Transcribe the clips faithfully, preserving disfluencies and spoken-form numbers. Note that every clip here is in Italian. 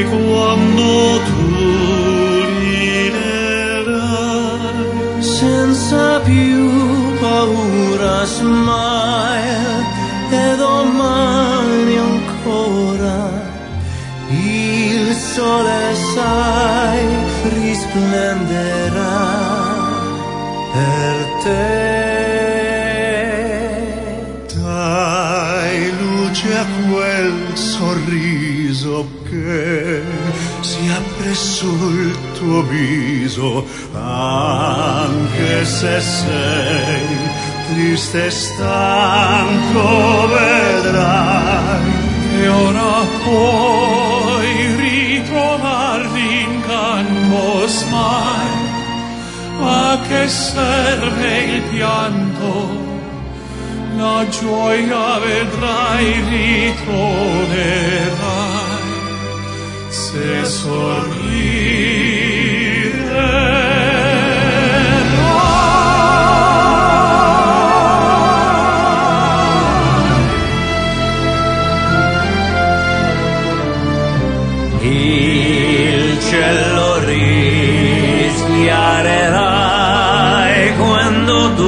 quando tu riderai, senza più paura, smile, e domani ancora il sole, sai, risplenderà per te. Dai luce a quel sorriso che si apre sul tuo viso, anche se sei triste e stanco, vedrai che ora puoi ritrovare l'incanto. Smile, a che serve il pianto? La gioia vedrai, ritroverai se sorriderai. Il cielo rischiarerai quando tu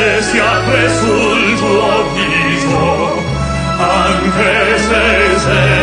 sul tuo viso, anche se sei